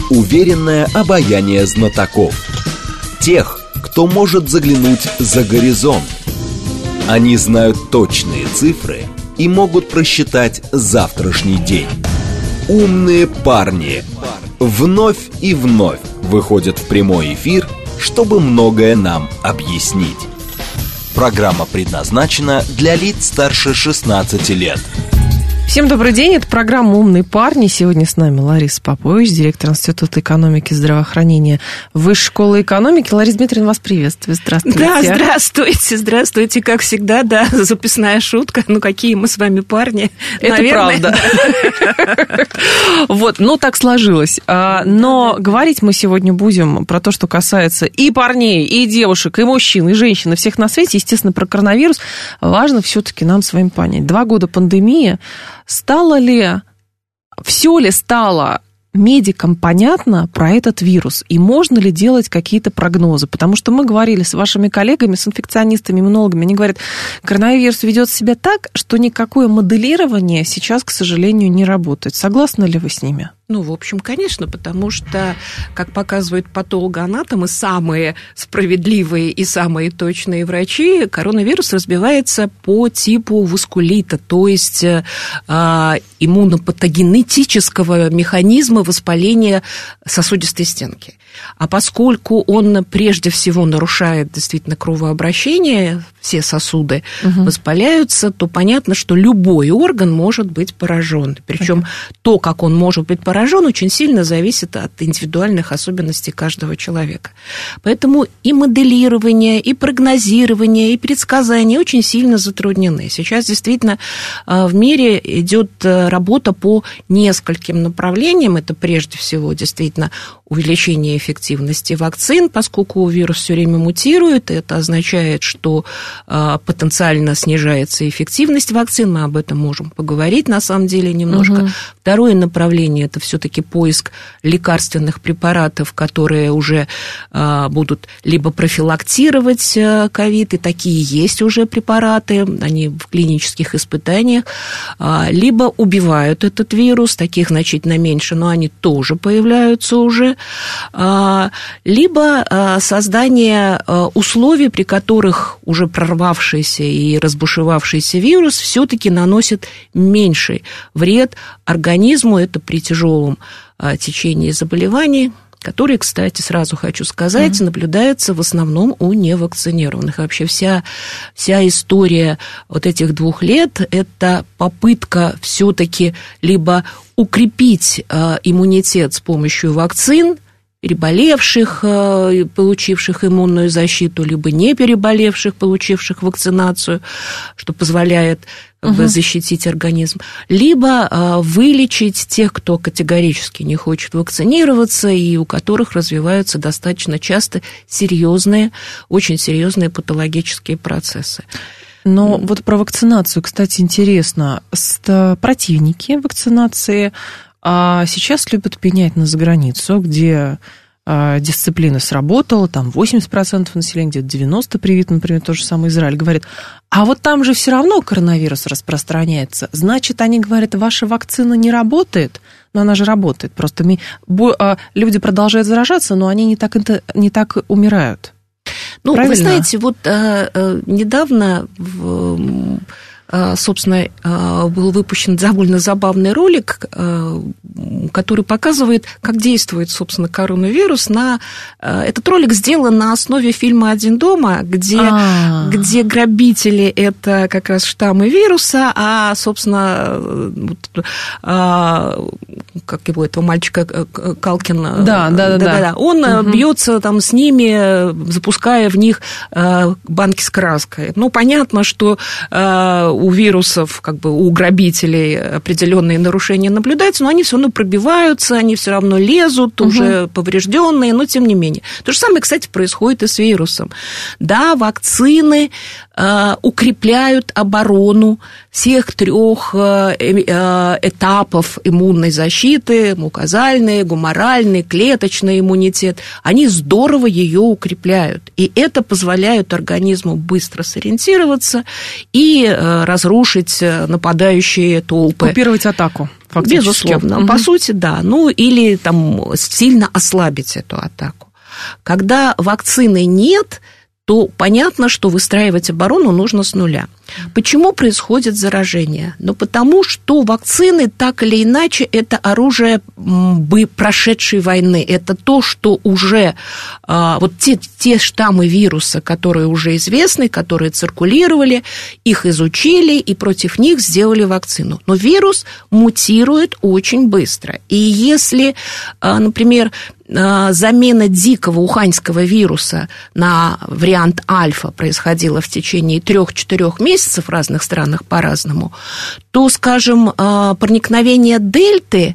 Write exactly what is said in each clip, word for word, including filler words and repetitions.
уверенное обаяние знатоков. Тех, кто может заглянуть за горизонт. Они знают точные цифры и могут просчитать завтрашний день. Умные парни вновь и вновь выходят в прямой эфир, чтобы многое нам объяснить. Программа предназначена для лиц старше шестнадцати лет. Всем добрый день, это программа «Умные парни». Сегодня с нами Лариса Попович, директор Института экономики и здравоохранения Высшей школы экономики. Лариса Дмитриевна, вас приветствую. Здравствуйте. Да, здравствуйте, здравствуйте. Как всегда, да, записная шутка. Ну, какие мы с вами парни. Это наверное. Правда. Вот, ну, так сложилось. Но говорить мы сегодня будем про то, что касается и парней, и девушек, и мужчин, и женщин, и всех на свете. Естественно, про коронавирус. Важно все-таки нам с вами понять. Два года пандемии. Стало ли, все ли стало медикам понятно про этот вирус? И можно ли делать какие-то прогнозы? Потому что мы говорили с вашими коллегами, с инфекционистами, иммунологами, они говорят, коронавирус ведет себя так, что никакое моделирование сейчас, к сожалению, не работает. Согласны ли вы с ними? Ну, в общем, конечно, потому что, как показывают патологоанатомы, самые справедливые и самые точные врачи, коронавирус разбивается по типу васкулита, то есть э, иммунопатогенетического механизма воспаления сосудистой стенки. А поскольку он прежде всего нарушает действительно кровообращение, все сосуды угу. воспаляются, то понятно, что любой орган может быть поражен. Причем то, как он может быть поражен, очень сильно зависит от индивидуальных особенностей каждого человека. Поэтому и моделирование, и прогнозирование, и предсказания очень сильно затруднены. Сейчас действительно в мире идет работа по нескольким направлениям. Это прежде всего действительно увеличение эффективности вакцин, поскольку вирус все время мутирует. Это означает, что потенциально снижается эффективность вакцин. Мы об этом можем поговорить, на самом деле, немножко. Угу. Второе направление – это все-таки поиск лекарственных препаратов, которые уже будут либо профилактировать ковид, и такие есть уже препараты, они в клинических испытаниях, либо убивают этот вирус, таких значительно меньше, но они тоже появляются уже, либо создание условий, при которых уже прорвавшийся и разбушевавшийся вирус все-таки наносит меньший вред организму, это при тяжелом течении заболеваний, которые, кстати, сразу хочу сказать, mm-hmm. наблюдаются в основном у невакцинированных. Вообще вся, вся история вот этих двух лет – это попытка все-таки либо укрепить иммунитет с помощью вакцин, переболевших, получивших иммунную защиту, либо не переболевших, получивших вакцинацию, что позволяет как бы, угу. защитить организм, либо вылечить тех, кто категорически не хочет вакцинироваться и у которых развиваются достаточно часто серьезные, очень серьезные патологические процессы. Но mm. вот про вакцинацию, кстати, интересно. Противники вакцинации а сейчас любят пенять на заграницу, где а, дисциплина сработала, там восемьдесят процентов населения, где-то девяносто процентов привит, например, тот же самый Израиль, говорит, а вот там же все равно коронавирус распространяется. Значит, они говорят, ваша вакцина не работает, но она же работает. Просто ми, бо, а, люди продолжают заражаться, но они не так, не так умирают. Ну, правильно? Вы знаете, вот а, а, недавно в... собственно, был выпущен довольно забавный ролик, который показывает, как действует, собственно, коронавирус. На... Этот ролик сделан на основе фильма «Один дома», где, где грабители – это как раз штаммы вируса, а, собственно, как его, этого мальчика Калкин, да, да, да, да. он угу. бьется там с ними, запуская в них банки с краской. Ну, понятно, что у вирусов, как бы у грабителей определенные нарушения наблюдаются, но они все равно пробиваются, они все равно лезут, угу. уже поврежденные, но тем не менее. То же самое, кстати, происходит и с вирусом. Да, вакцины э, укрепляют оборону всех трех э, э, этапов иммунной защиты, мукозальный, гуморальный, клеточный иммунитет. Они здорово ее укрепляют. И это позволяет организму быстро сориентироваться и э, разрушить нападающие толпы. Купировать атаку. фактически. Безусловно. Угу. По сути, да. Ну, или там сильно ослабить эту атаку. Когда вакцины нет, то понятно, что выстраивать оборону нужно с нуля. Почему происходит заражение? Ну, потому что вакцины, так или иначе, это оружие прошедшей войны. Это то, что уже... Вот те, те штаммы вируса, которые уже известны, которые циркулировали, их изучили и против них сделали вакцину. Но вирус мутирует очень быстро. И если, например, замена дикого уханьского вируса на вариант альфа происходила в течение трех-четырех месяцев, в разных странах по-разному, то, скажем, проникновение дельты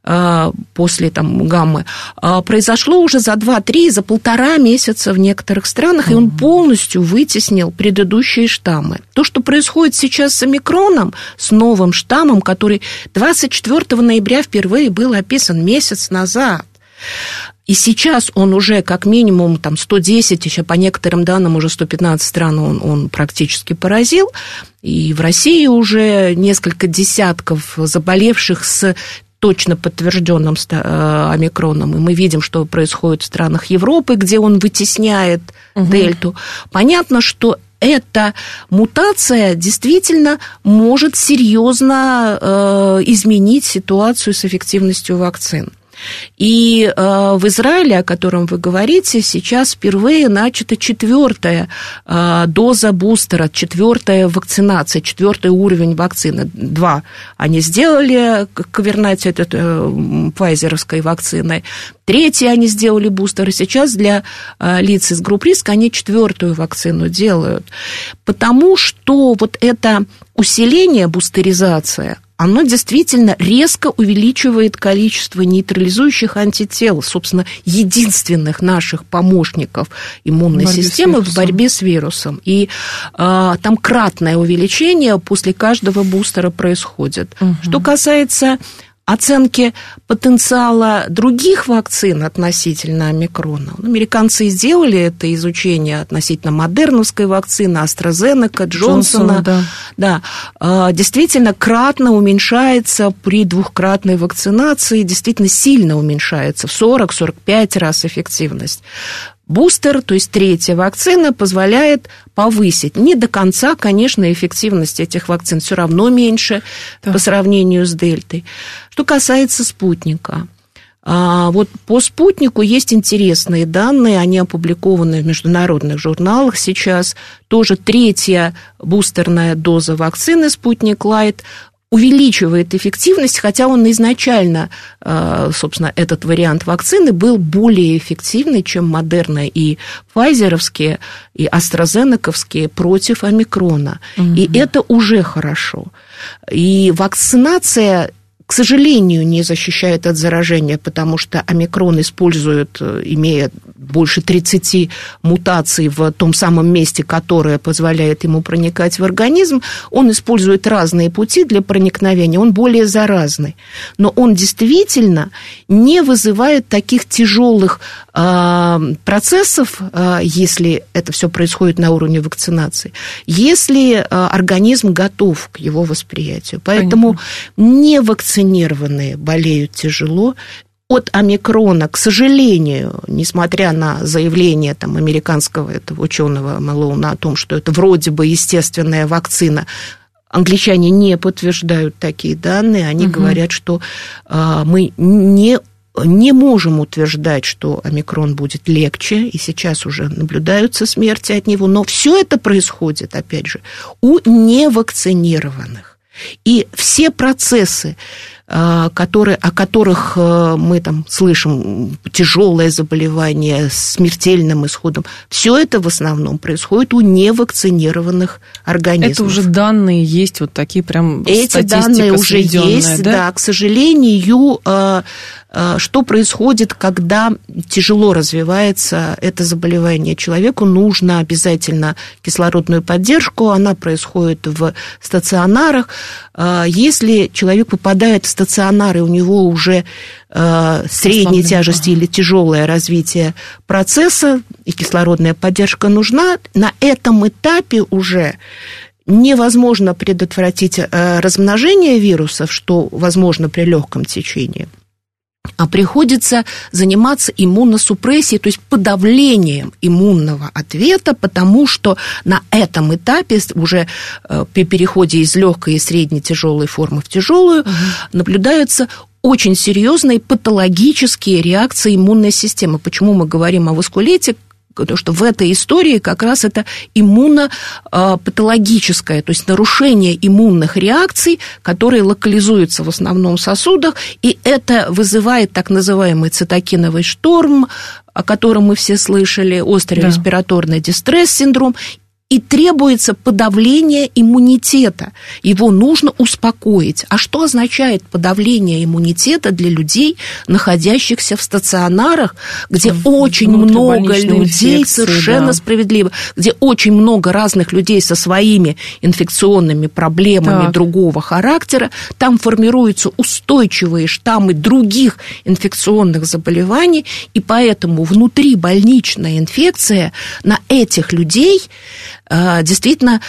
после там, гаммы произошло уже за два-три, за полтора месяца в некоторых странах, mm-hmm. и он полностью вытеснил предыдущие штаммы. То, что происходит сейчас с омикроном, с новым штаммом, который двадцать четвёртого ноября впервые был описан месяц назад, и сейчас он уже как минимум там, сто десять, еще по некоторым данным уже сто пятнадцать стран он, он практически поразил. И в России уже несколько десятков заболевших с точно подтвержденным омикроном. И мы видим, что происходит в странах Европы, где он вытесняет угу. дельту. Понятно, что эта мутация действительно может серьезно э, изменить ситуацию с эффективностью вакцин. И э, в Израиле, о котором вы говорите, сейчас впервые начата четвертая э, доза бустера, четвертая вакцинация, четвертый уровень вакцины. Два они сделали ковернате э, пфайзеровской вакциной. Третий они сделали бустер, и сейчас для э, лиц из групп риска они четвертую вакцину делают. Потому что вот это усиление, бустеризация, оно действительно резко увеличивает количество нейтрализующих антител, собственно, единственных наших помощников иммунной борьбе системы в борьбе с вирусом. И э, там кратное увеличение после каждого бустера происходит. Угу. Что касается оценки потенциала других вакцин относительно омикрона. Американцы сделали это изучение относительно модерновской вакцины, AstraZeneca, Джонсона. Джонсона, да. Да, действительно, кратно уменьшается при двухкратной вакцинации, действительно сильно уменьшается, в сорок-сорок пять раз эффективность. Бустер, то есть третья вакцина, позволяет повысить. Не до конца, конечно, эффективность этих вакцин все равно меньше да. по сравнению с дельтой. Что касается спутника. Вот по спутнику есть интересные данные, они опубликованы в международных журналах сейчас. Тоже третья бустерная доза вакцины «Спутник Лайт» увеличивает эффективность, хотя он изначально, собственно, этот вариант вакцины был более эффективный, чем Модерна и Пфайзеровские, и AstraZeneca-вские против омикрона. Угу. И это уже хорошо. И вакцинация, к сожалению, не защищает от заражения, потому что омикрон использует, имея больше тридцати мутаций в том самом месте, которое позволяет ему проникать в организм, он использует разные пути для проникновения, он более заразный. Но он действительно не вызывает таких тяжелых э, процессов, э, если это все происходит на уровне вакцинации, если э, организм готов к его восприятию. Поэтому Понятно. Не вакцинированные болеют тяжело. От омикрона, к сожалению, несмотря на заявление там, американского этого ученого Мэлоуна о том, что это вроде бы естественная вакцина, англичане не подтверждают такие данные. Они угу. говорят, что э, мы не, не можем утверждать, что омикрон будет легче, и сейчас уже наблюдаются смерти от него. Но все это происходит, опять же, у невакцинированных. И все процессы, Которые, о которых мы там слышим, тяжелое заболевание с смертельным исходом, все это в основном происходит у невакцинированных организмов. Это уже данные есть, вот такие прям статистика. Эти данные уже есть, да? Да, к сожалению, что происходит, когда тяжело развивается это заболевание. Человеку нужно обязательно кислородную поддержку, она происходит в стационарах. Если человек попадает в стационар, и у него уже средней тяжести или тяжелое развитие процесса, и кислородная поддержка нужна, на этом этапе уже невозможно предотвратить размножение вирусов, что возможно при легком течении, а приходится заниматься иммуносупрессией, то есть подавлением иммунного ответа, потому что на этом этапе, уже при переходе из легкой и средней тяжелой формы в тяжелую, угу. наблюдаются очень серьезные патологические реакции иммунной системы. Почему мы говорим о васкулите? Потому что в этой истории как раз это иммунопатологическое, то есть нарушение иммунных реакций, которые локализуются в основном в сосудах, и это вызывает так называемый цитокиновый шторм, о котором мы все слышали, острый да. респираторный дистресс-синдром, и требуется подавление иммунитета. Его нужно успокоить. А что означает подавление иммунитета для людей, находящихся в стационарах, где очень много людей, совершенно да. справедливо, где очень много разных людей со своими инфекционными проблемами так. другого характера, там формируются устойчивые штаммы других инфекционных заболеваний, и поэтому внутрибольничная инфекция на этих людей действительно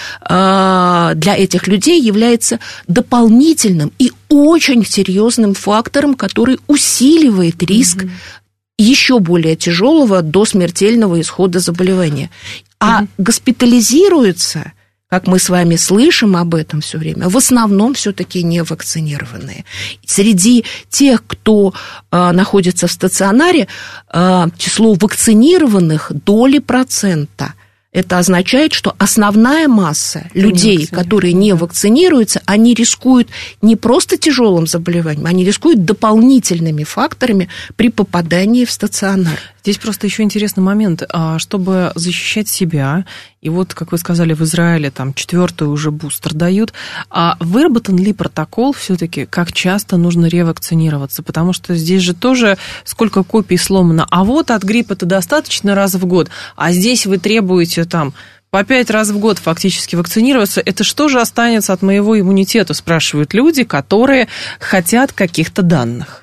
для этих людей является дополнительным и очень серьезным фактором, который усиливает риск mm-hmm. еще более тяжелого до смертельного исхода заболевания. А mm-hmm. госпитализируются, как мы с вами слышим об этом все время, в основном все-таки не вакцинированные. Среди тех, кто э, находится в стационаре, э, число вакцинированных доли процента. Это означает, что основная масса людей, которые не вакцинируются, они рискуют не просто тяжелым заболеванием, они рискуют дополнительными факторами при попадании в стационар. Здесь просто еще интересный момент, чтобы защищать себя, и вот, как вы сказали, в Израиле там четвертый уже бустер дают, а выработан ли протокол все-таки, как часто нужно ревакцинироваться? Потому что здесь же тоже сколько копий сломано, а вот от гриппа-то достаточно раз в год, а здесь вы требуете там по пять раз в год фактически вакцинироваться, это что же останется от моего иммунитета, спрашивают люди, которые хотят каких-то данных.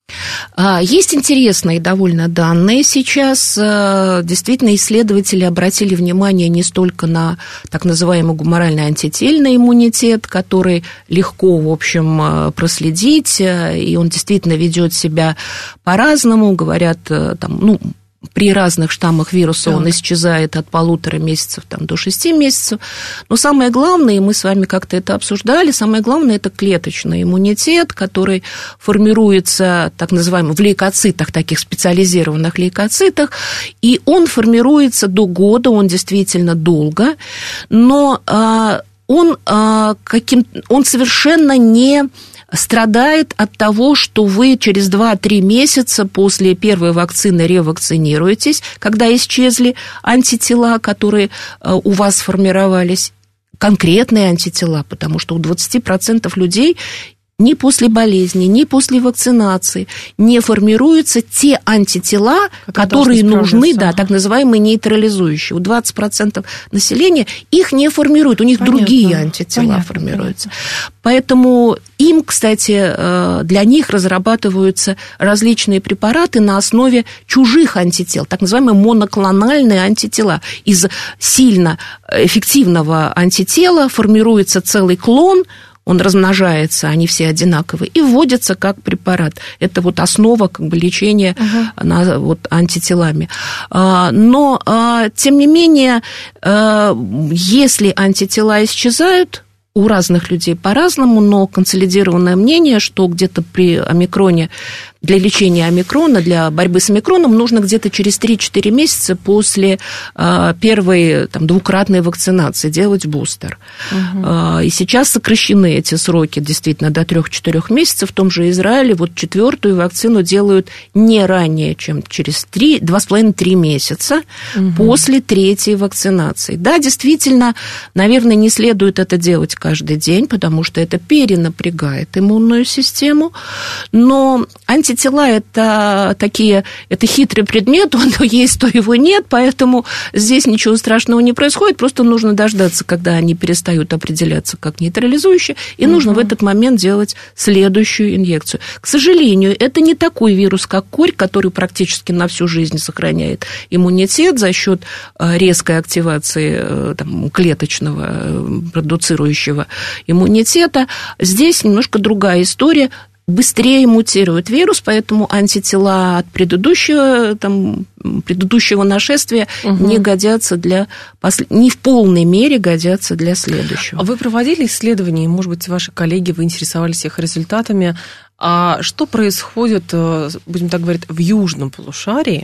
Есть интересные довольно данные сейчас. Действительно, исследователи обратили внимание не столько на так называемый гуморальный антительный иммунитет, который легко, в общем, проследить, и он действительно ведет себя по-разному. Говорят, там, ну, при разных штаммах вируса так. он исчезает от полутора месяцев там, до шести месяцев. Но самое главное, и мы с вами как-то это обсуждали, самое главное – это клеточный иммунитет, который формируется, так называемым, в лейкоцитах, таких специализированных лейкоцитах, и он формируется до года, он действительно долго, но он, каким, он совершенно не страдает от того, что вы через два-три месяца после первой вакцины ревакцинируетесь, когда исчезли антитела, которые у вас сформировались, конкретные антитела, потому что у двадцать процентов людей ни после болезни, ни после вакцинации не формируются те антитела, как которые нужны, да, так называемые нейтрализующие. У двадцати процентов населения их не формируют, у них понятно, другие антитела понятно, формируются. Понятно. Поэтому им, кстати, для них разрабатываются различные препараты на основе чужих антител, так называемые моноклональные антитела. Из сильно эффективного антитела формируется целый клон, он размножается, они все одинаковые, и вводится как препарат. Это вот основа как бы, лечения uh-huh. на, вот, антителами. Но, тем не менее, если антитела исчезают, у разных людей по-разному, но консолидированное мнение, что где-то при омикроне, для лечения омикрона, для борьбы с омикроном нужно где-то через три-четыре месяца после первой там, двукратной вакцинации делать бустер. Угу. И сейчас сокращены эти сроки действительно до трех-четырех месяцев. В том же Израиле вот четвертую вакцину делают не ранее, чем через два с половиной-три месяца угу. после третьей вакцинации. Да, действительно, наверное, не следует это делать каждый день, потому что это перенапрягает иммунную систему, но антитела антитела – это такие, это хитрый предмет, он то есть, то его нет, поэтому здесь ничего страшного не происходит, просто нужно дождаться, когда они перестают определяться как нейтрализующие, и угу. нужно в этот момент делать следующую инъекцию. К сожалению, это не такой вирус, как корь, который практически на всю жизнь сохраняет иммунитет за счет резкой активации там, клеточного продуцирующего иммунитета. Здесь немножко другая история. Быстрее мутирует вирус, поэтому антитела от предыдущего, там, предыдущего нашествия угу. не годятся для посл... не в полной мере годятся для следующего. Вы проводили исследования, может быть, ваши коллеги, вы интересовались их результатами. А что происходит, будем так говорить, в южном полушарии,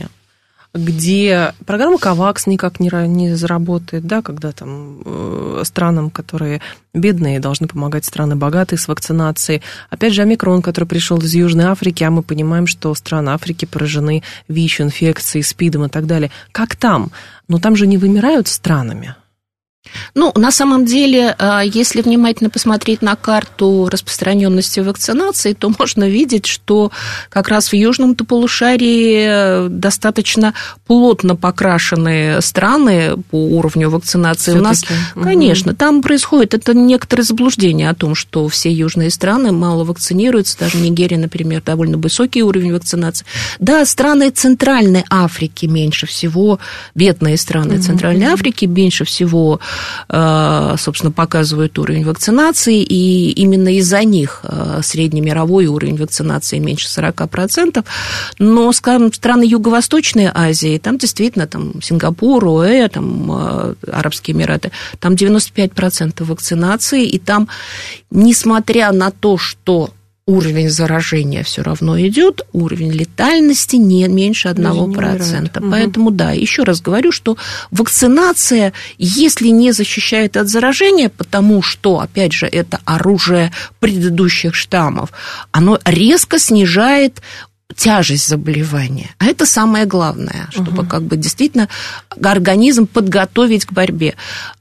где программа КОВАКС никак не, не заработает, да, когда там э, странам, которые бедные, должны помогать страны богатые с вакцинацией. Опять же, омикрон, который пришел из Южной Африки, а мы понимаем, что страны Африки поражены ВИЧ, инфекцией, СПИДом и так далее. Как там? Но там же не вымирают странами. Ну, на самом деле, если внимательно посмотреть на карту распространенности вакцинации, то можно видеть, что как раз в южном-то полушарии достаточно плотно покрашенные страны по уровню вакцинации. Всё-таки. У нас, угу. конечно, там происходит это некоторое заблуждение о том, что все южные страны мало вакцинируются, даже Нигерия, например, довольно высокий уровень вакцинации. Да, страны Центральной Африки меньше всего, бедные страны угу. Центральной Африки меньше всего, собственно, показывают уровень вакцинации, и именно из-за них среднемировой уровень вакцинации меньше сорок процентов. Но, скажем, страны Юго-Восточной Азии, там действительно там, Сингапур, ОЭ, там, Арабские Эмираты, там девяносто пять процентов вакцинации, и там, несмотря на то, что уровень заражения все равно идет, уровень летальности не меньше одного процента. Угу. Поэтому, да, еще раз говорю, что вакцинация, если не защищает от заражения, потому что, опять же, это оружие предыдущих штаммов, оно резко снижает тяжесть заболевания. А это самое главное, чтобы угу. как бы действительно организм подготовить к борьбе.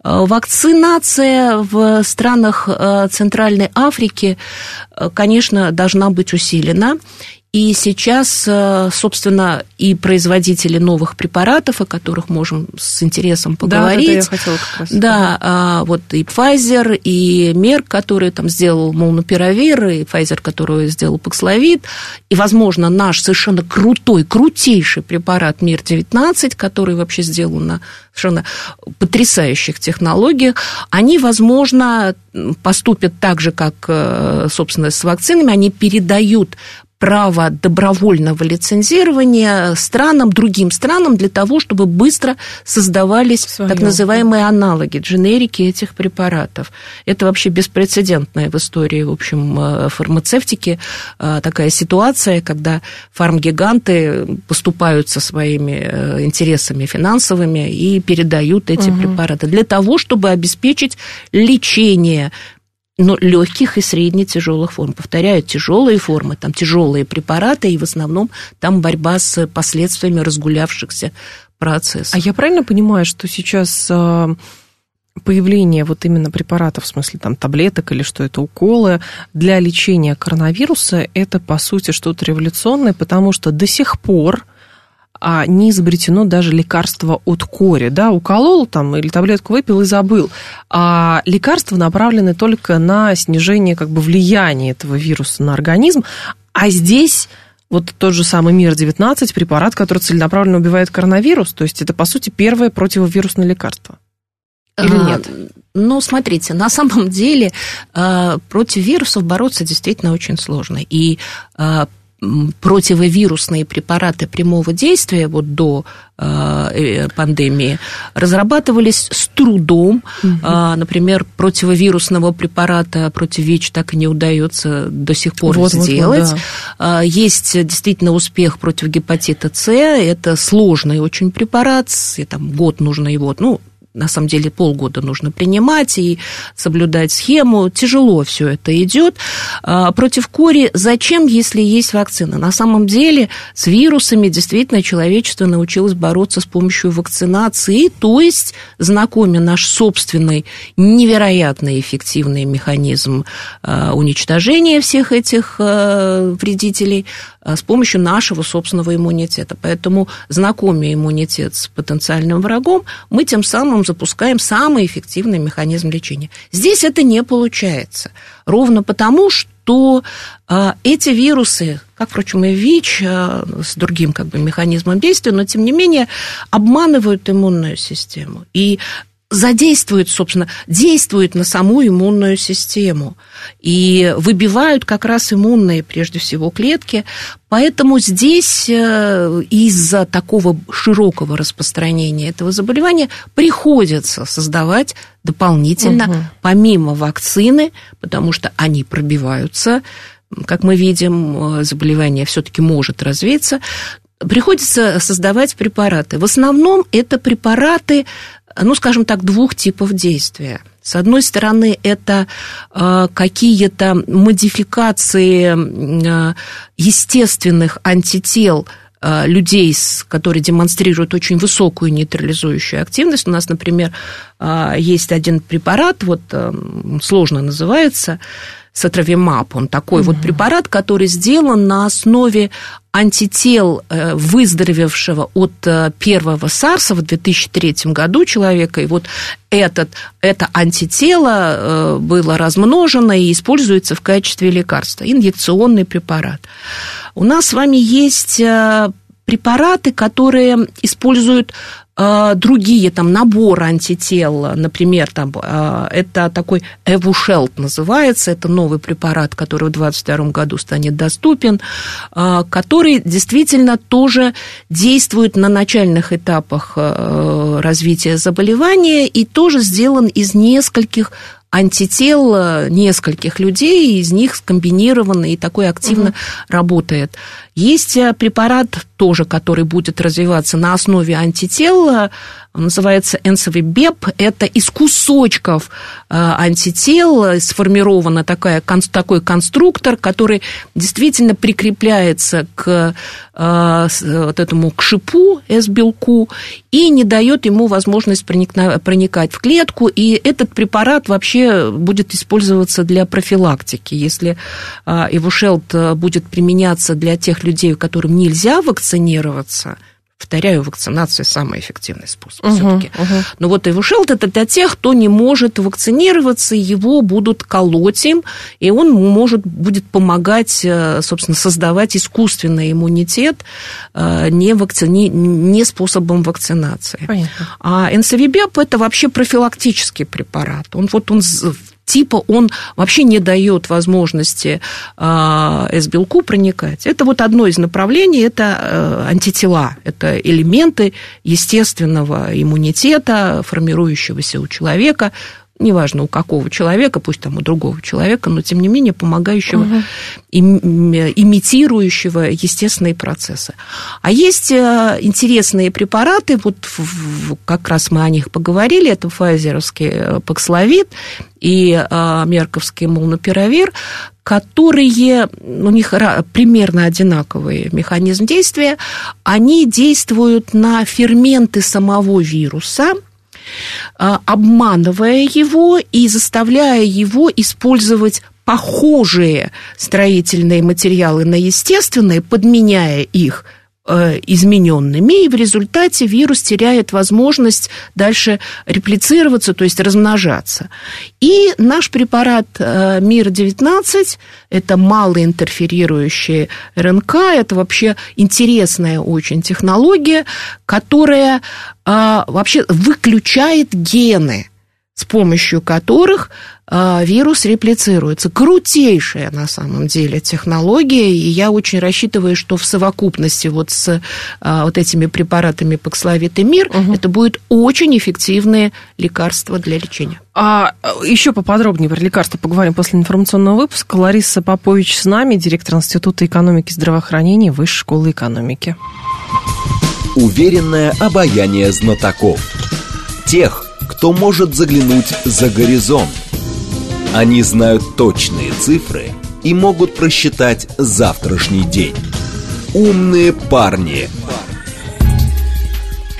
Вакцинация в странах Центральной Африки, конечно, должна быть усилена. И сейчас, собственно, и производители новых препаратов, о которых можем с интересом поговорить. Да, это я хотела как раз. Да, вот и Pfizer, и Merck, который там сделал Молнупиравир, и Pfizer, который сделал Паксловид, и, возможно, наш совершенно крутой, крутейший препарат Мир девятнадцать, который вообще сделан на совершенно потрясающих технологиях, они, возможно, поступят так же, как, собственно, с вакцинами, они передают право добровольного лицензирования странам, другим странам для того, чтобы быстро создавались Своё. так называемые аналоги, дженерики этих препаратов. Это вообще беспрецедентная в истории, в общем, фармацевтики такая ситуация, когда фармгиганты поступают со своими интересами финансовыми и передают эти угу. препараты для того, чтобы обеспечить лечение но легких и средне-тяжелых форм. Повторяю, тяжелые формы, там тяжелые препараты, и в основном там борьба с последствиями разгулявшихся процессов. А я правильно понимаю, что сейчас появление вот именно препаратов, в смысле там таблеток или что это, уколы, для лечения коронавируса, это, по сути, что-то революционное, потому что до сих пор а не изобретено даже лекарство от кори, да, уколол там или таблетку выпил и забыл, а лекарства направлены только на снижение как бы влияния этого вируса на организм, а здесь вот тот же самый Мир девятнадцать, препарат, который целенаправленно убивает коронавирус, то есть это, по сути, первое противовирусное лекарство. Или нет? А, ну, смотрите, на самом деле против вирусов бороться действительно очень сложно, и противовирусные препараты прямого действия вот до э, пандемии разрабатывались с трудом. Угу. А, например, противовирусного препарата против ВИЧ так и не удается до сих пор вот, сделать. Вот, вот, да. Есть действительно успех против гепатита С. Это сложный очень препарат, и там год нужно его, ну, на самом деле полгода нужно принимать и соблюдать схему. Тяжело все это идет. Против кори зачем, если есть вакцина? На самом деле с вирусами действительно человечество научилось бороться с помощью вакцинации, то есть знакомя наш собственный невероятно эффективный механизм уничтожения всех этих вредителей с помощью нашего собственного иммунитета. Поэтому, знакомя иммунитет с потенциальным врагом, мы тем самым запускаем самый эффективный механизм лечения. Здесь это не получается. Ровно потому, что эти вирусы, как, впрочем, и ВИЧ, с другим как бы механизмом действия, но, тем не менее, обманывают иммунную систему и задействуют, собственно, действуют на саму иммунную систему и выбивают как раз иммунные, прежде всего, клетки. Поэтому здесь из-за такого широкого распространения этого заболевания приходится создавать дополнительно, угу. помимо вакцины, потому что они пробиваются, как мы видим, заболевание все-таки может развиться, приходится создавать препараты. В основном это препараты, ну, скажем так, двух типов действия. С одной стороны, это э, какие-то модификации э, естественных антител э, людей, которые демонстрируют очень высокую нейтрализующую активность. У нас, например, э, есть один препарат, вот э, сложно называется, сотровимаб, он такой mm-hmm. вот препарат, который сделан на основе антител выздоровевшего от первого сарса в две тысячи третьем году человека, и вот этот, это антитело было размножено и используется в качестве лекарства, инъекционный препарат. У нас с вами есть препараты, которые используют другие, там, набор антител, например, там, это такой Эвушелт называется, это новый препарат, который в двадцать втором году станет доступен, который действительно тоже действует на начальных этапах развития заболевания и тоже сделан из нескольких антител нескольких людей, из них скомбинированно и такой активно угу. работает. Есть препарат тоже, который будет развиваться на основе антител, называется Энсовибеп. Это из кусочков антител сформирован такая, такой конструктор, который действительно прикрепляется к вот этому к шипу, эс-белку, и не дает ему возможность проникать в клетку. И этот препарат вообще будет использоваться для профилактики. Если Эвушелт будет применяться для тех людей, которым нельзя вакцинироваться, повторяю, вакцинация самый эффективный способ uh-huh, все-таки. Uh-huh. Но вот Эвушелт это для тех, кто не может вакцинироваться, его будут колоть им, и он может, будет помогать, собственно, создавать искусственный иммунитет не, вакцини... не способом вакцинации. Понятно. А Энсовибеп это вообще профилактический препарат. Он вот он типа он вообще не дает возможности эс-белку проникать. Это вот одно из направлений, это антитела, это элементы естественного иммунитета, формирующегося у человека, неважно у какого человека, пусть там у другого человека, но тем не менее помогающего, угу. имитирующего естественные процессы. А есть интересные препараты, вот как раз мы о них поговорили, это файзеровский Паксловид и мерковский молнупиравир, которые, у них примерно одинаковый механизм действия, они действуют на ферменты самого вируса, обманывая его и заставляя его использовать похожие строительные материалы на естественные, подменяя их измененными, и в результате вирус теряет возможность дальше реплицироваться, то есть размножаться. И наш препарат мир девятнадцать, это малоинтерферирующий эр эн ка, это вообще интересная очень технология, которая вообще выключает гены, с помощью которых вирус реплицируется. Крутейшая на самом деле технология, и я очень рассчитываю, что в совокупности вот с вот этими препаратами Паксловид и мир угу. это будет очень эффективное лекарство для лечения. А еще поподробнее про лекарства поговорим после информационного выпуска. Лариса Попович с нами, директор Института экономики и здравоохранения Высшей школы экономики. Уверенное обаяние знатоков. Тех, кто может заглянуть за горизонт. Они знают точные цифры и могут просчитать завтрашний день. Умные парни.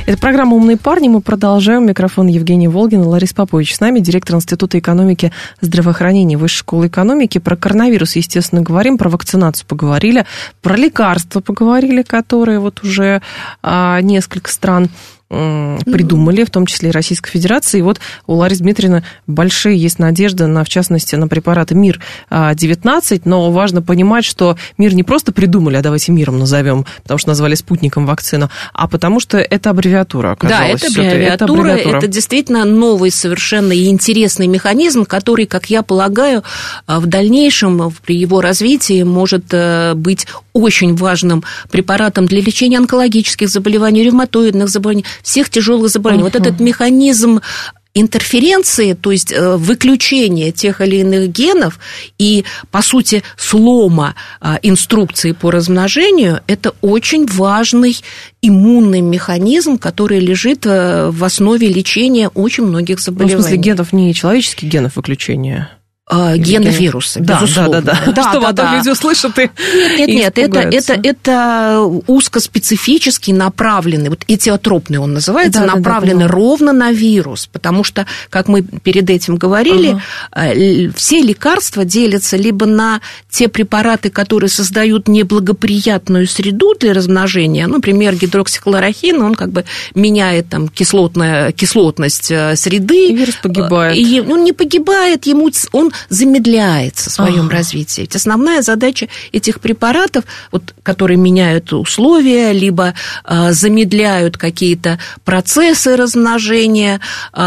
Это программа «Умные парни». Мы продолжаем. Микрофон Евгения Волгина, Лариса Попович с нами, директор Института экономики здравоохранения Высшей школы экономики. Про коронавирус, естественно, говорим, про вакцинацию поговорили, про лекарства поговорили, которые вот уже а, несколько стран придумали, в том числе и Российской Федерации. И вот у Ларисы Дмитриевны большие есть надежды, на, в частности, на препараты МИР девятнадцать, но важно понимать, что МИР не просто придумали, а давайте МИРом назовем, потому что назвали спутником вакцину, а потому что это аббревиатура оказалась. Да, это аббревиатура, это аббревиатура, это действительно новый совершенно и интересный механизм, который, как я полагаю, в дальнейшем при его развитии может быть очень важным препаратом для лечения онкологических заболеваний, ревматоидных заболеваний, всех тяжелых заболеваний. Uh-huh. Вот этот механизм интерференции, то есть выключения тех или иных генов и, по сути, слома инструкции по размножению, это очень важный иммунный механизм, который лежит в основе лечения очень многих заболеваний. Ну, в смысле, генов не человеческих генов выключения? Гена вируса, да, безусловно. Да, да, да. да что да, потом да. люди услышат и Нет, нет, нет, это, это, это узкоспецифически направленный, вот этиотропный он называется, да, направленный да, да, ровно на вирус, потому что, как мы перед этим говорили, ага. все лекарства делятся либо на те препараты, которые создают неблагоприятную среду для размножения, например, гидроксихлорохин, он как бы меняет там кислотная, кислотность среды. И вирус погибает. И он не погибает, ему он замедляется в своем ага. развитии. Ведь основная задача этих препаратов, вот, которые меняют условия, либо а, замедляют какие-то процессы размножения,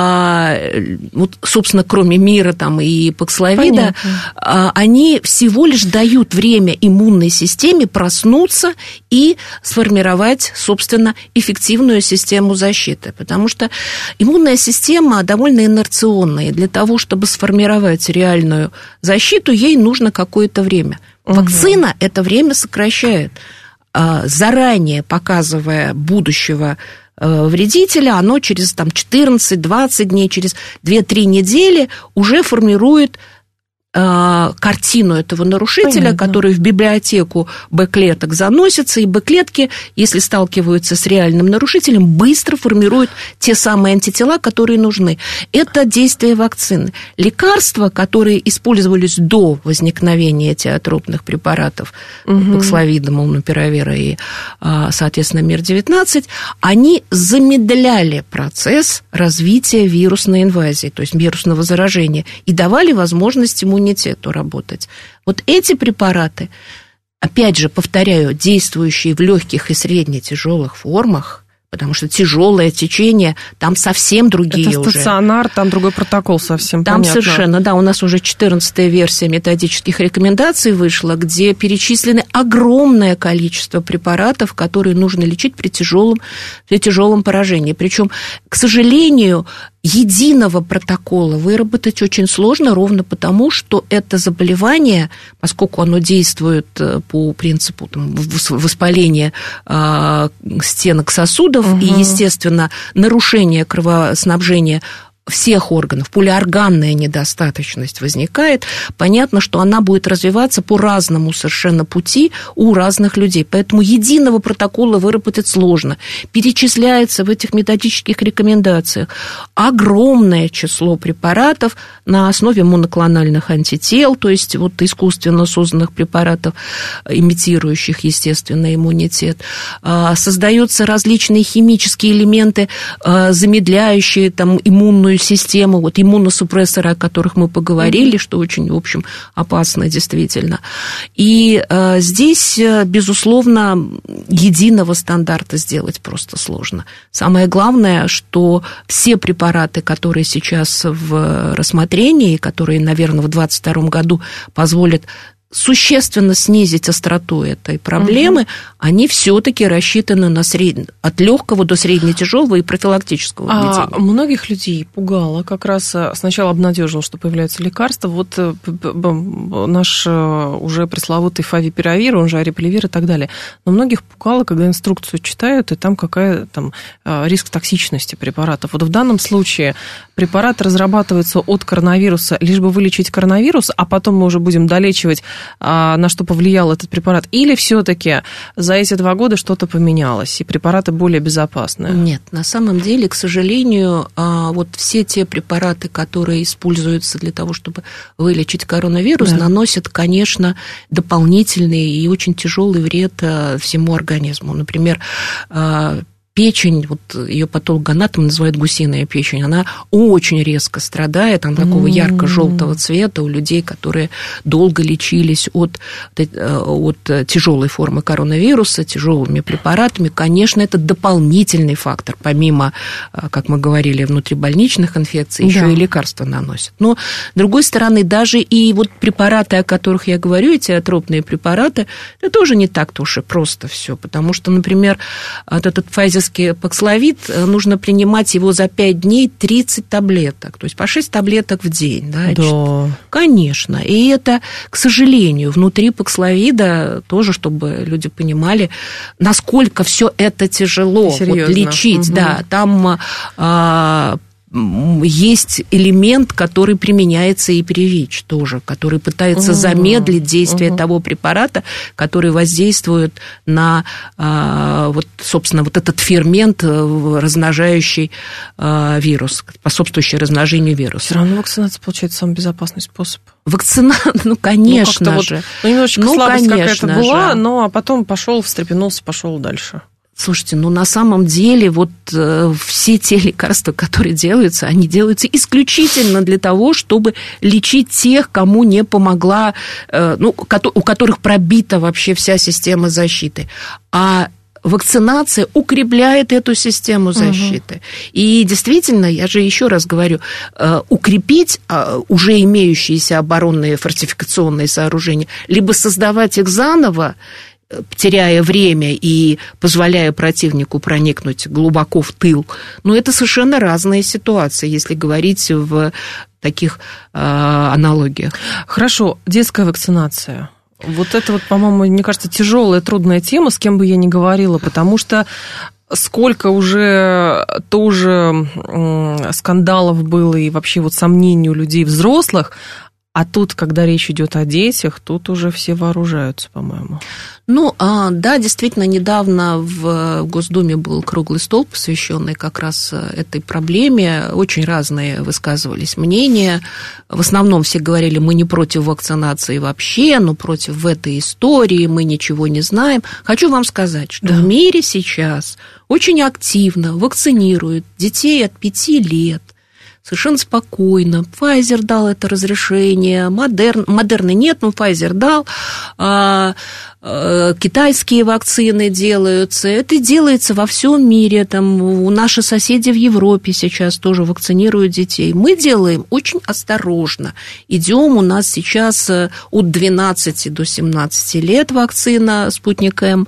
а, вот, собственно, кроме мира там, и паксловида, а, они всего лишь дают время иммунной системе проснуться и сформировать, собственно, эффективную систему защиты. Потому что иммунная система довольно инерционная, и для того, чтобы сформировать реальную защиту, ей нужно какое-то время. Вакцина угу. это время сокращает, заранее показывая будущего вредителя, оно через там, четырнадцать-двадцать дней, через две-три недели уже формирует картину этого нарушителя, Понятно. Который в библиотеку Б-клеток заносится, и Б-клетки, если сталкиваются с реальным нарушителем, быстро формируют те самые антитела, которые нужны. Это действие вакцины. Лекарства, которые использовались до возникновения этиотропных препаратов, угу. паксловида, молнупиравира и, соответственно, МИР девятнадцать, они замедляли процесс развития вирусной инвазии, то есть вирусного заражения, и давали возможность ему иммунитету работать. Вот эти препараты, опять же, повторяю, действующие в легких и средне-тяжелых формах, потому что тяжелое течение, там совсем другие это уже. Стационар, там другой протокол совсем, там понятно. Совершенно, да, у нас уже четырнадцатая версия методических рекомендаций вышла, где перечислены огромное количество препаратов, которые нужно лечить при тяжелом, при тяжелом поражении. Причем, к сожалению, единого протокола выработать очень сложно, ровно потому, что это заболевание, поскольку оно действует по принципу там, воспаления э, стенок сосудов, угу. и, естественно, нарушение кровоснабжения всех органов, полиорганная недостаточность возникает, понятно, что она будет развиваться по разному совершенно пути у разных людей. Поэтому единого протокола выработать сложно. Перечисляется в этих методических рекомендациях огромное число препаратов на основе моноклональных антител, то есть вот искусственно созданных препаратов, имитирующих естественный иммунитет. Создаются различные химические элементы, замедляющие там, иммунную систему, вот иммуносупрессоры, о которых мы поговорили, mm-hmm. что очень, в общем, опасно действительно. И э, здесь, безусловно, единого стандарта сделать просто сложно. Самое главное, что все препараты, которые сейчас в рассмотрении, которые, наверное, в двадцать втором году позволят существенно снизить остроту этой проблемы, угу. они все-таки рассчитаны на сред... от легкого до средне-тяжелого и профилактического введения. А многих людей пугало, как раз сначала обнадежило, что появляются лекарства. Вот наш уже пресловутый фавипиравир, он же арипиливир и так далее. Но многих пугало, когда инструкцию читают, и там какая там риск токсичности препаратов. Вот в данном случае препарат разрабатывается от коронавируса, лишь бы вылечить коронавирус, а потом мы уже будем долечивать на что повлиял этот препарат, или все-таки за эти два года что-то поменялось, и препараты более безопасны? Нет, на самом деле, к сожалению, вот все те препараты, которые используются для того, чтобы вылечить коронавирус, да. наносят, конечно, дополнительный и очень тяжелый вред всему организму. Например, печень, вот ее патологоанатом называют гусиная печень, она очень резко страдает, она такого mm-hmm. ярко-желтого цвета у людей, которые долго лечились от, от тяжелой формы коронавируса, тяжелыми препаратами. Конечно, это дополнительный фактор, помимо, как мы говорили, внутрибольничных инфекций, да. еще и лекарства наносят. Но, с другой стороны, даже и вот препараты, о которых я говорю, эти атропные препараты, это тоже не так-то уж и просто все, потому что, например, вот этот Pfizer Паксловид, нужно принимать его за пять дней тридцать таблеток, то есть по шесть таблеток в день. Да, да. Конечно. И это, к сожалению, внутри Паксловида тоже, чтобы люди понимали, насколько все это тяжело вот, лечить. Угу. Да, там а, есть элемент, который применяется и при ВИЧ тоже, который пытается угу. замедлить действие угу. того препарата, который воздействует на, вот, собственно, вот этот фермент, размножающий вирус, способствующий размножению вируса. Все равно вакцинация, получается, самый безопасный способ. Вакцинация, ну, конечно ну, же. Вот, ну, немножечко ну, слабость какая-то была, но а потом пошел, встрепенулся, пошел дальше. Слушайте, ну на самом деле вот э, все те лекарства, которые делаются, они делаются исключительно для того, чтобы лечить тех, кому не помогла, э, ну, у которых пробита вообще вся система защиты. А вакцинация укрепляет эту систему защиты. Угу. И действительно, я же еще раз говорю, укрепить уже имеющиеся оборонные фортификационные сооружения, либо создавать их заново, теряя время и позволяя противнику проникнуть глубоко в тыл. Но это совершенно разные ситуации, если говорить в таких э, аналогиях. Хорошо, детская вакцинация. Вот это вот, по-моему, мне кажется, тяжелая, трудная тема, с кем бы я ни говорила, потому что сколько уже тоже скандалов было и вообще вот сомнений у людей взрослых, а тут, когда речь идет о детях, тут уже все вооружаются, по-моему. Ну, да, действительно, недавно в Госдуме был круглый стол, посвященный как раз этой проблеме. Очень разные высказывались мнения. В основном все говорили, мы не против вакцинации вообще, но против в этой истории, мы ничего не знаем. Хочу вам сказать, что да. в мире сейчас очень активно вакцинируют детей от пяти лет. Совершенно спокойно. Pfizer дал это разрешение, Модерн, Модерны нет, но Pfizer дал. А, а, китайские вакцины делаются. Это делается во всем мире. Там, наши соседи в Европе сейчас тоже вакцинируют детей. Мы делаем очень осторожно. Идем, у нас сейчас от двенадцати до семнадцати лет вакцина «Спутник М».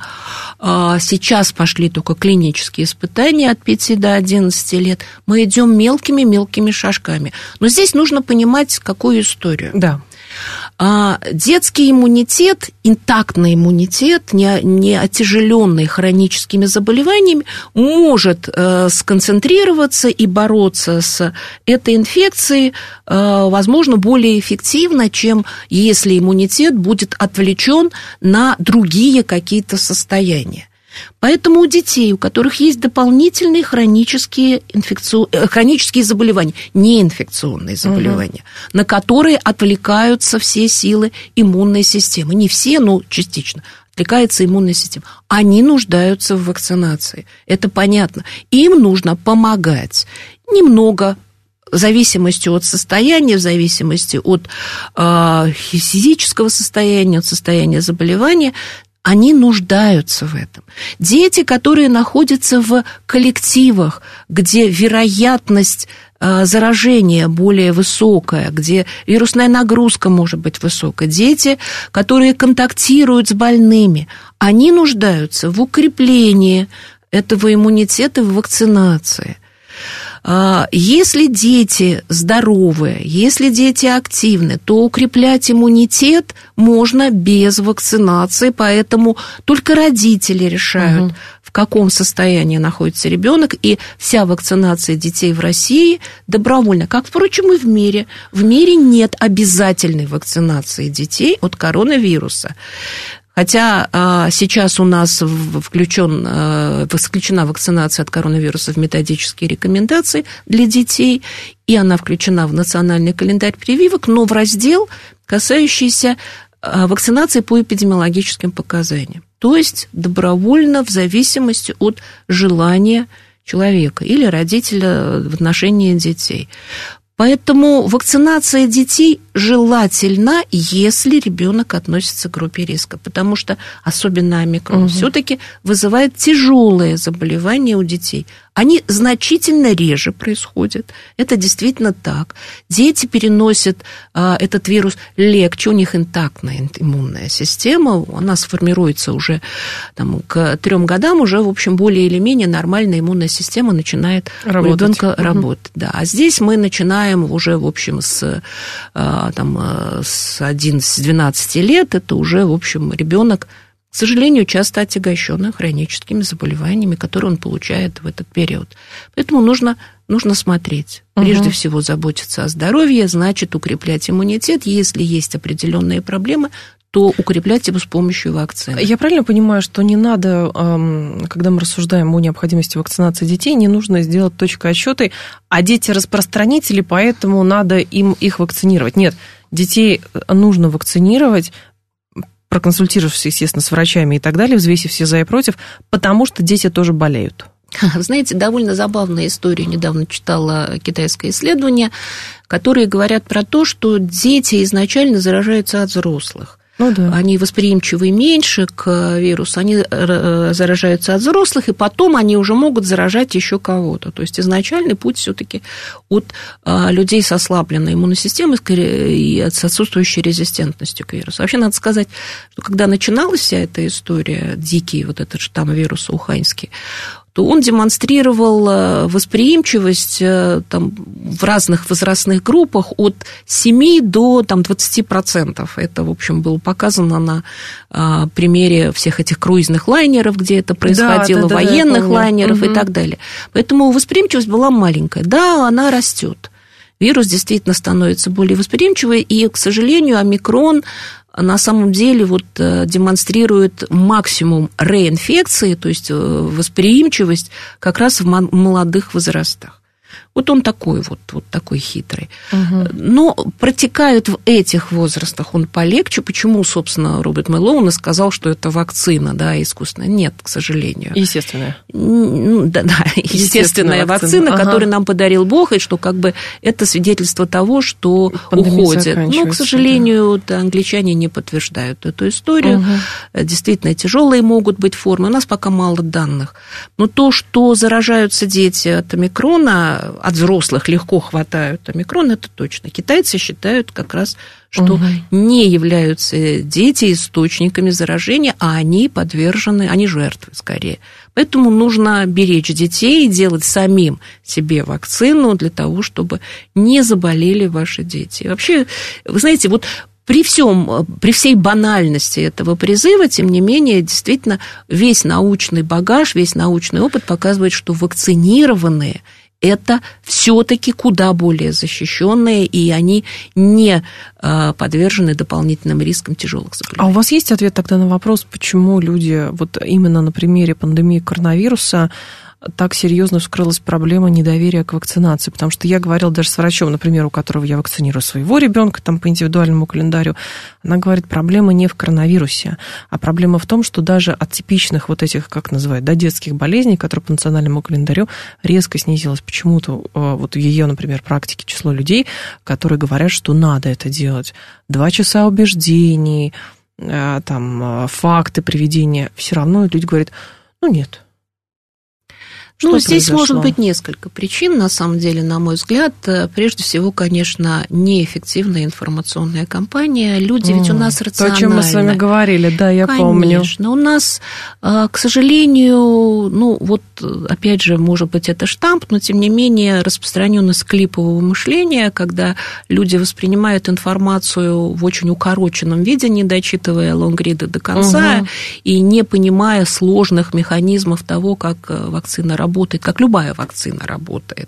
А, сейчас пошли только клинические испытания от пяти до одиннадцати лет. Мы идем мелкими-мелкими шажками. Но здесь нужно понимать, какую историю. Да. А, детский иммунитет, интактный иммунитет, не, не отяжеленный хроническими заболеваниями, может э, сконцентрироваться и бороться с этой инфекцией, э, возможно, более эффективно, чем если иммунитет будет отвлечен на другие какие-то состояния. Поэтому у детей, у которых есть дополнительные хронические, инфекци... хронические заболевания, неинфекционные заболевания, угу. на которые отвлекаются все силы иммунной системы, не все, но частично, отвлекается иммунная система, они нуждаются в вакцинации, это понятно. Им нужно помогать немного, в зависимости от состояния, в зависимости от э, физического состояния, от состояния заболевания, они нуждаются в этом. Дети, которые находятся в коллективах, где вероятность заражения более высокая, где вирусная нагрузка может быть высокая, дети, которые контактируют с больными, они нуждаются в укреплении этого иммунитета, в вакцинации. Если дети здоровые, если дети активны, то укреплять иммунитет можно без вакцинации, поэтому только родители решают, угу. в в каком состоянии находится ребенок, и вся вакцинация детей в России добровольна, как, впрочем, и в мире. В мире нет обязательной вакцинации детей от коронавируса. Хотя а, сейчас у нас включен, а, включена вакцинация от коронавируса в методические рекомендации для детей, и она включена в национальный календарь прививок, но в раздел, касающийся а, вакцинации по эпидемиологическим показаниям. То есть добровольно в зависимости от желания человека или родителя в отношении детей. Поэтому вакцинация детей желательна, если ребенок относится к группе риска, потому что особенно омикрон угу. все-таки вызывает тяжелые заболевания у детей. Они значительно реже происходят. Это действительно так. Дети переносят а, этот вирус легче, у них интактная иммунная система, она сформируется уже там, к трем годам, уже, в общем, более или менее нормальная иммунная система начинает работать. У ребенка угу. работать. Да. А здесь мы начинаем уже, в общем, с, а, там, с одиннадцати-двенадцати лет, это уже, в общем, ребенок, к сожалению, часто отягощенный хроническими заболеваниями, которые он получает в этот период. Поэтому нужно, нужно смотреть. Прежде угу. всего заботиться о здоровье, значит, укреплять иммунитет. Если есть определенные проблемы, то укреплять его с помощью вакцины. Я правильно понимаю, что не надо, когда мы рассуждаем о необходимости вакцинации детей, не нужно сделать точкой отсчета, а дети распространители, поэтому надо им их вакцинировать. Нет, детей нужно вакцинировать, проконсультировавшись, естественно, с врачами и так далее, взвесив все за и против, потому что дети тоже болеют. Знаете, довольно забавная история. Недавно читала китайское исследование, которые говорят про то, что дети изначально заражаются от взрослых. Ну, да. Они восприимчивы меньше к вирусу, они заражаются от взрослых, и потом они уже могут заражать еще кого-то. То есть изначальный путь все-таки от людей с ослабленной иммунной системой и с отсутствующей резистентностью к вирусу. Вообще надо сказать, что когда начиналась вся эта история, дикий вот этот штамм вируса уханьский, то он демонстрировал восприимчивость там, в разных возрастных группах от семи до там, двадцати процентов. Это, в общем, было показано на а, примере всех этих круизных лайнеров, где это происходило, да, да, военных да, лайнеров угу. и так далее. Поэтому восприимчивость была маленькая. Да, она растет. Вирус действительно становится более восприимчивый, и, к сожалению, омикрон на самом деле вот демонстрирует максимум реинфекции, то есть восприимчивость как раз в молодых возрастах. Вот он такой вот, вот такой хитрый. Угу. Но протекает в этих возрастах он полегче. Почему, собственно, Роберт Мэлоун сказал, что это вакцина, да, искусственная? Нет, к сожалению. Естественная. Да, да, естественная, естественная вакцина, вакцина ага. которую нам подарил Бог, и что как бы это свидетельство того, что пандемия уходит. Но, к сожалению, да. англичане не подтверждают эту историю. Угу. Действительно, тяжелые могут быть формы. У нас пока мало данных. Но то, что заражаются дети от омикрона, от взрослых легко хватают омикрон, это точно. Китайцы считают как раз, что угу. не являются дети источниками заражения, а они подвержены, они жертвы скорее. Поэтому нужно беречь детей и делать самим себе вакцину для того, чтобы не заболели ваши дети. Вообще, вы знаете, вот При, всем, при всей банальности этого призыва, тем не менее, действительно, весь научный багаж, весь научный опыт показывает, что вакцинированные – это все-таки куда более защищенные, и они не подвержены дополнительным рискам тяжелых заболеваний. А у вас есть ответ тогда на вопрос, почему люди вот именно на примере пандемии коронавируса так серьезно вскрылась проблема недоверия к вакцинации? Потому что я говорила даже с врачом, например, у которого я вакцинирую своего ребенка там, по индивидуальному календарю, она говорит, проблема не в коронавирусе, а проблема в том, что даже от типичных вот этих, как называют, да, детских болезней, которые по национальному календарю резко снизилось почему-то вот в ее, например, практике число людей, которые говорят, что надо это делать. Два часа убеждений, там, факты приведения, все равно люди говорят, ну нет. Что ну, здесь произошло? может быть несколько причин, на самом деле, на мой взгляд. Прежде всего, конечно, неэффективная информационная кампания. Люди ведь у нас рациональны. То, о чем мы с вами говорили, да, я конечно. помню. Конечно. У нас, к сожалению, ну, вот, опять же, может быть, это штамп, но, тем не менее, распространенность клипового мышления, когда люди воспринимают информацию в очень укороченном виде, не дочитывая лонгрида до конца, угу. и не понимая сложных механизмов того, как вакцина работает. работает, как любая вакцина работает.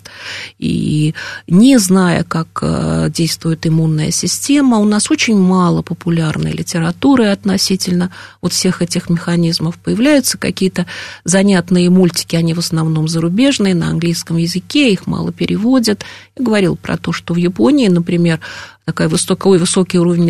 И не зная, как действует иммунная система, у нас очень мало популярной литературы относительно вот всех этих механизмов. Появляются какие-то занятные мультики, они в основном зарубежные, на английском языке, их мало переводят. Я говорила про то, что в Японии, например, такой высокий, высокий уровень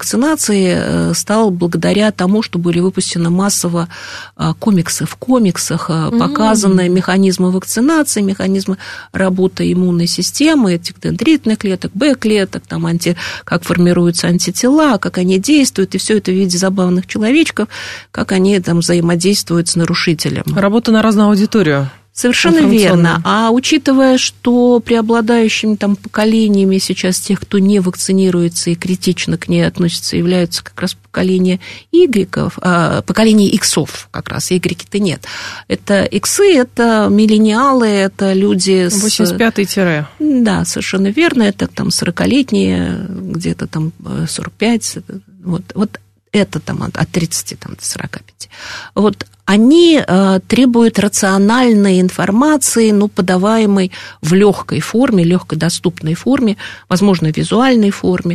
вакцинации стал благодаря тому, что были выпущены массово комиксы. В комиксах показаны mm-hmm. механизмы вакцинации, механизмы работы иммунной системы, этих дендритных клеток, Б-клеток, там анти, как формируются антитела, как они действуют, и все это в виде забавных человечков, как они там взаимодействуют с нарушителем. Работа на разную аудиторию. Совершенно верно. А учитывая, что преобладающими там поколениями сейчас тех, кто не вакцинируется и критично к ней относится, являются как раз поколение Y, а, поколение иксов, как раз, Y-то нет. Это иксы, это миллениалы, это люди с... восемьдесят пятый тире. Да, совершенно верно. Это там сорокалетние, где-то там сорок пять. Вот, вот это там от тридцати там, до сорока пяти. Вот они э, требуют рациональной информации, ну, подаваемой в легкой форме, легкой доступной форме, возможно, визуальной форме.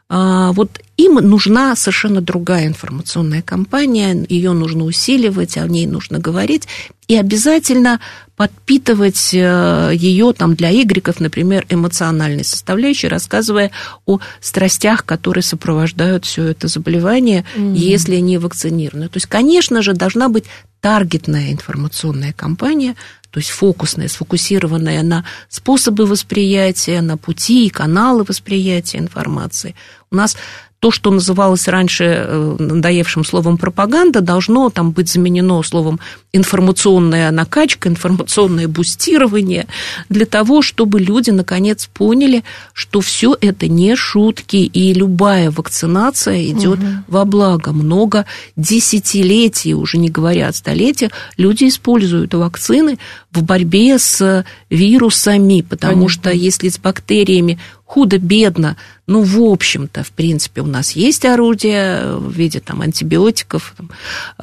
Э, вот им нужна совершенно другая информационная кампания, ее нужно усиливать, о ней нужно говорить, и обязательно подпитывать ее там, для игреков, например, эмоциональной составляющей, рассказывая о страстях, которые сопровождают все это заболевание, mm-hmm. если не вакцинированы. То есть, конечно же, должна быть таргетная информационная кампания, то есть фокусная, сфокусированная на способы восприятия, на пути и каналы восприятия информации. У нас то, что называлось раньше надоевшим словом пропаганда, должно там быть заменено словом информационная накачка, информационное бустирование, для того, чтобы люди наконец поняли, что все это не шутки, и любая вакцинация идет угу. во благо. Много десятилетий, уже не говоря о столетиях, люди используют вакцины в борьбе с вирусами, потому Конечно. Что если с бактериями худо-бедно, ну, в общем-то, в принципе, у нас есть орудия в виде там, антибиотиков там,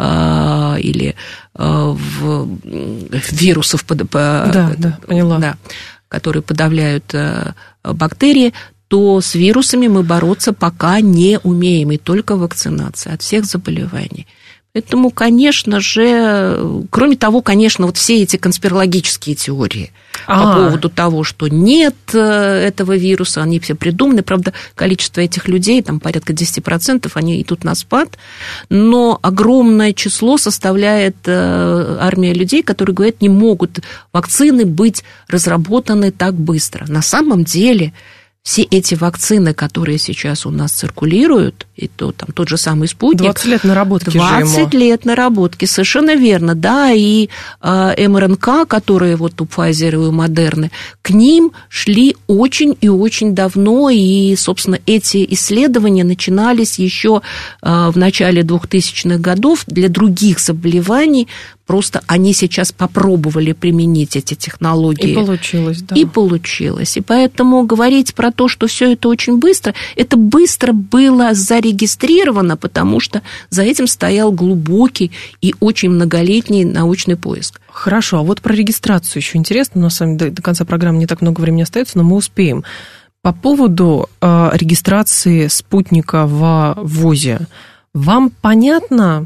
э, или э, в, вирусов, под, по, да, да, поняла. Да, которые подавляют э, бактерии, то с вирусами мы бороться пока не умеем, и только вакцинация от всех заболеваний. Поэтому, конечно же, кроме того, конечно, вот все эти конспирологические теории А-а-а. по поводу того, что нет этого вируса, они все придуманы. Правда, количество этих людей, там порядка десять процентов, они идут на спад, но огромное число составляет армия людей, которые говорят, не могут вакцины быть разработаны так быстро. На самом деле... Все эти вакцины, которые сейчас у нас циркулируют, и то, там, тот же самый спутник... двадцать лет наработки же ему. двадцать лет наработки, совершенно верно, да, и э, эм эр эн ка, которые вот у Pfizer и у Moderna, к ним шли очень и очень давно, и, собственно, эти исследования начинались еще э, в начале двухтысячных годов для других заболеваний. Просто они сейчас попробовали применить эти технологии. И получилось, да. И получилось. И поэтому говорить про то, что все это очень быстро, это быстро было зарегистрировано, потому что за этим стоял глубокий и очень многолетний научный поиск. Хорошо, а вот про регистрацию еще интересно. У нас с вами до, до конца программы не так много времени остается, но мы успеем. По поводу э, регистрации спутника в ВОЗе, вам понятно...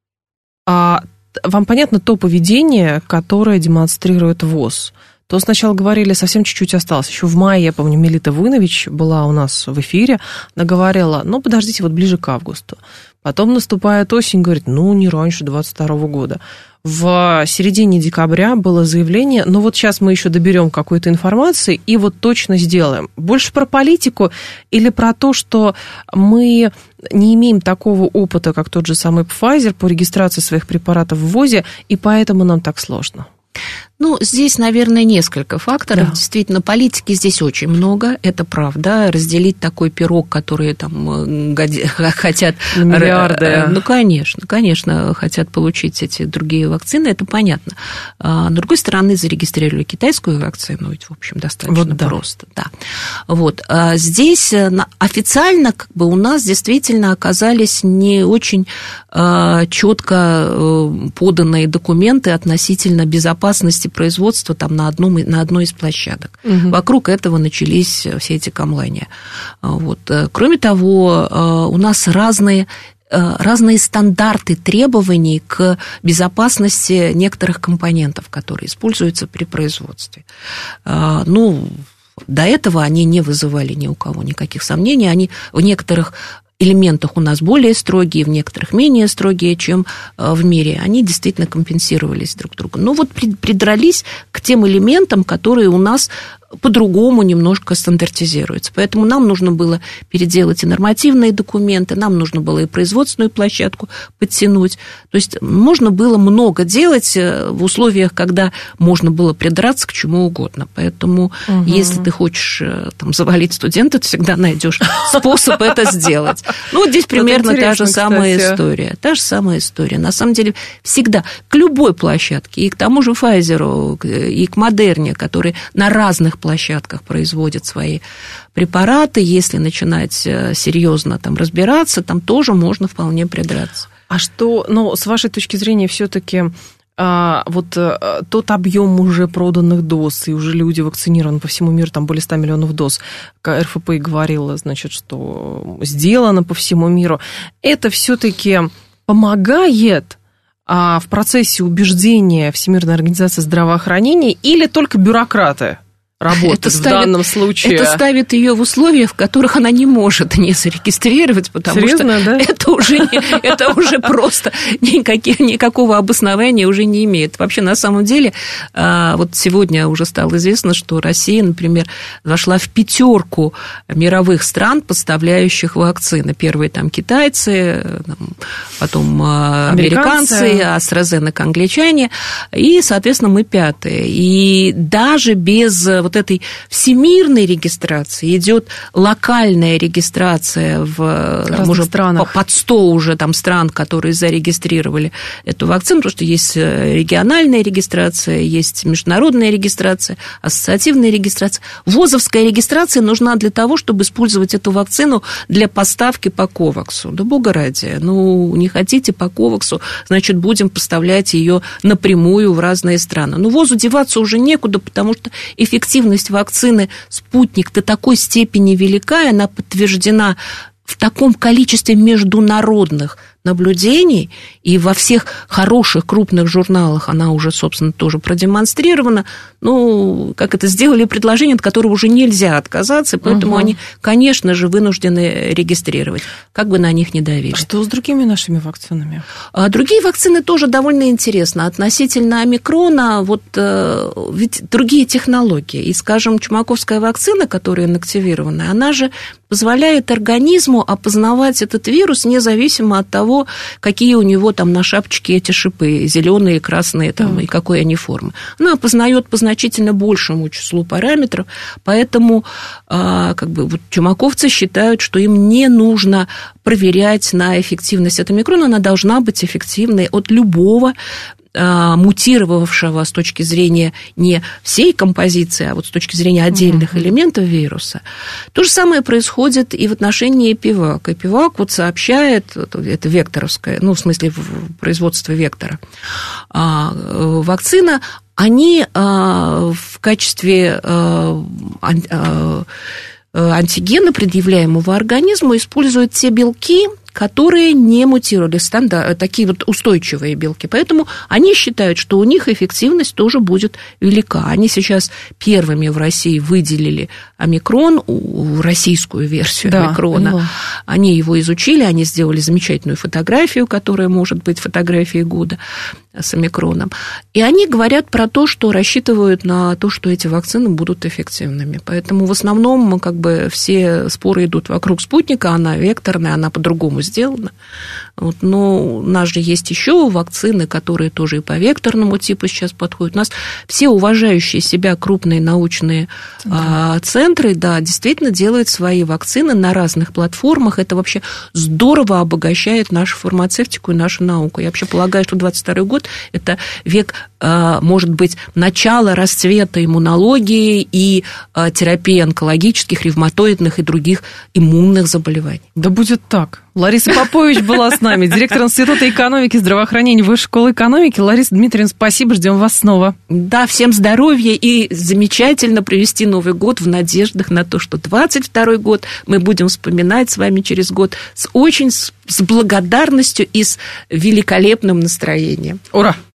А, Вам понятно то поведение, которое демонстрирует ВОЗ? То сначала говорили, совсем чуть-чуть осталось. Еще в мае, я помню, Мелита Войнович была у нас в эфире. Она говорила, ну, подождите, вот ближе к августу. Потом наступает осень, говорит, ну, не раньше двадцать второго года. В середине декабря было заявление, ну, вот сейчас мы еще доберем какой-то информации и вот точно сделаем. Больше про политику или про то, что мы не имеем такого опыта, как тот же самый Pfizer по регистрации своих препаратов в ВОЗе, и поэтому нам так сложно? Ну, здесь, наверное, несколько факторов. Да. Действительно, политики здесь очень много, это правда. Разделить такой пирог, который там годи... хотят... Миллиарды. Ну, конечно, конечно, хотят получить эти другие вакцины, это понятно. А, с другой стороны, зарегистрировали китайскую вакцину, ведь, в общем, достаточно вот, да. просто. Да. Вот. А здесь официально как бы у нас действительно оказались не очень а, четко поданные документы относительно безопасности производства там на, одном, на одной из площадок. Угу. Вокруг этого начались все эти камлания. Вот. Кроме того, у нас разные, разные стандарты требований к безопасности некоторых компонентов, которые используются при производстве. Ну, до этого они не вызывали ни у кого никаких сомнений. Они в некоторых элементах у нас более строгие, в некоторых менее строгие, чем в мире. Они действительно компенсировались друг другу. Но вот придрались к тем элементам, которые у нас по-другому немножко стандартизируются. Поэтому нам нужно было переделать и нормативные документы, нам нужно было и производственную площадку подтянуть. То есть можно было много делать в условиях, когда можно было придраться к чему угодно. Поэтому угу. если ты хочешь там, завалить студента, ты всегда найдешь способ это сделать. Ну, вот здесь примерно та же самая история. Та же самая история. На самом деле всегда к любой площадке, и к тому же Pfizer, и к Модерне, которые на разных площадках производят свои препараты, если начинать серьезно там разбираться, там тоже можно вполне придраться. А что, ну, с вашей точки зрения, все-таки а, вот а, тот объем уже проданных доз, и уже люди вакцинированы по всему миру, там более ста миллионов доз, эр эф пэ говорила, значит, что сделано по всему миру, это все-таки помогает а, в процессе убеждения Всемирной организации здравоохранения или только бюрократы работает это в ставит, данном случае? Это ставит ее в условия, в которых она не может не зарегистрировать, потому Серьезно, что да? это, уже не, это уже просто никаких, никакого обоснования уже не имеет. Вообще, на самом деле, вот сегодня уже стало известно, что Россия, например, вошла в пятерку мировых стран, поставляющих вакцины. Первые там китайцы, потом американцы, американцы AstraZeneca, англичане, и, соответственно, мы пятые. И даже без вот этой всемирной регистрации идет локальная регистрация в разных странах. Под сто уже там стран, которые зарегистрировали эту вакцину, потому что есть региональная регистрация, есть международная регистрация, ассоциативная регистрация. ВОЗовская регистрация нужна для того, чтобы использовать эту вакцину для поставки по коваксу. Да бога ради. Ну, не хотите по коваксу, значит, будем поставлять ее напрямую в разные страны. Но ВОЗу деваться уже некуда, потому что эффективность вакцины «Спутник» до такой степени велика, и она подтверждена в таком количестве международных наблюдений, и во всех хороших крупных журналах она уже, собственно, тоже продемонстрирована. Ну, как это, сделали предложение, от которого уже нельзя отказаться, поэтому угу. они, конечно же, вынуждены регистрировать, как бы на них не давили. А что с другими нашими вакцинами? А другие вакцины тоже довольно интересно. Относительно омикрона, вот ведь другие технологии. И, скажем, чумаковская вакцина, которая инактивирована, она же позволяет организму опознавать этот вирус независимо от того, какие у него там на шапочке эти шипы, зеленые, красные там, mm. и какой они формы. Она опознает по значительно большему числу параметров, поэтому как бы, вот, чумаковцы считают, что им не нужно проверять на эффективность от омикрона, она должна быть эффективной от любого мутировавшего с точки зрения не всей композиции, а вот с точки зрения отдельных mm-hmm. элементов вируса. То же самое происходит и в отношении Эпивак. Эпивак вот сообщает, это векторовское, ну, в смысле производства вектора, вакцина, они в качестве антигена, предъявляемого организму, используют те белки, которые не мутировали, стандарт, такие вот устойчивые белки. Поэтому они считают, что у них эффективность тоже будет велика. Они сейчас первыми в России выделили омикрон, российскую версию да, омикрона. Поняла. Они его изучили, они сделали замечательную фотографию, которая может быть фотографией года с омикроном. И они говорят про то, что рассчитывают на то, что эти вакцины будут эффективными. Поэтому в основном как бы все споры идут вокруг спутника, она векторная, она по-другому сделана. Вот, но у нас же есть еще вакцины, которые тоже и по векторному типу сейчас подходят. У нас все уважающие себя крупные научные да. центры, да, действительно делают свои вакцины на разных платформах. Это вообще здорово обогащает нашу фармацевтику и нашу науку. Я вообще полагаю, что двадцать второй год – это век, может быть, начало расцвета иммунологии и терапии онкологических, ревматоидных и других иммунных заболеваний. Да будет так. Лариса Попович была с нами, директор Института экономики и здравоохранения Высшей школы экономики. Лариса Дмитриевна, спасибо, ждем вас снова. Да, всем здоровья и замечательно провести Новый год в надеждах на то, что двадцать второй год мы будем вспоминать с вами через год с очень с благодарностью и с великолепным настроением. Ура!